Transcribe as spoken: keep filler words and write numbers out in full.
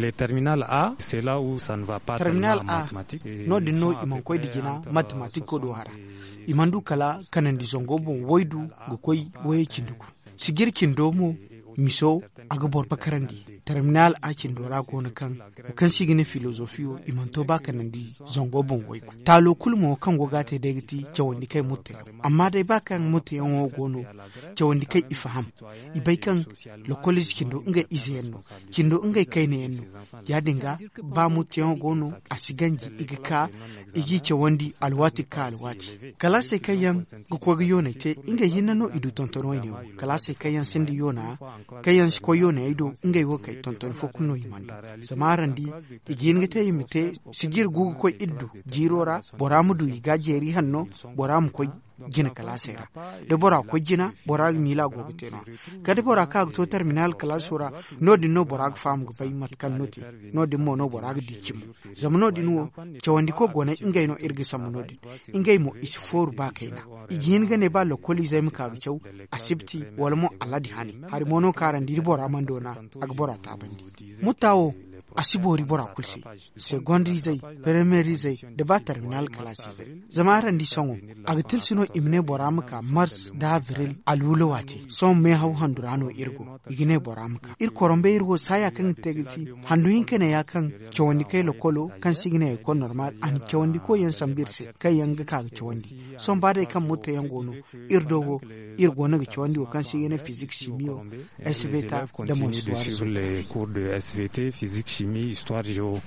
Les terminal A, c'est là où ça ne va pas terminal tellement en A mathématiques. no de no iman koy digina mathématique ko do hara imandu kala kanandi zongo bon woydu go koy woye kindugo sigir kindomo miso aga bor bakarandi terminal a kindora gona kan kan sigine filosofio imanto ba kanandi zongo bon woyku talo kulmo kan go gate degti cewandi kai mutte amma dai ba kan mutte yan gono cewandi kai ifaham ibai kan lo college kindo nga izenno kindo nga kai ne yenno ya dinga ba mutte yan gono asiganji igaka igi cewandi alwati ka alwati kala sai kayan go ko yone te inga hinano idu tontono ne kala sai kayan sindi yona kayan ko yone ido inga yo kai tonton fo kunno yimanda samarandi igin gate yimite sigir gugu ko iddu jirora boramudu iga jeri hanno boram ko gina kalasera de bora ko gina bora mila gogite no kadi bora ka to terminal kalasura no di no bora fam go bay mat kan noti no di mo no bora di kim zamno di no cewandi ko gona ingay no irgi samno di ingay mo is for ba kaina igin gane ba lo koli zay muka ga cew asibti wala mo aladi hani har mono karandi bora mandona ag bora tabandi mutawo asibori bora kulsi secondary zai primary zai da ba terminal class zai zamaran di songo agatil sino imne bora muka mars da avril alulo wati son me hau handurano irgo igine bora muka ir korombe irgo saya kan tegiti handuin kene ya kan chawandi kai lokolo kan sigine ko normal an chawandi ko yan sambirse kai yanga ka chawandi son ba dai kan mutta yangono irdogo irgo na chawandi ko kan sigine physics chimio S V T da mo les cours de S V T physique chimie, histoire, géo.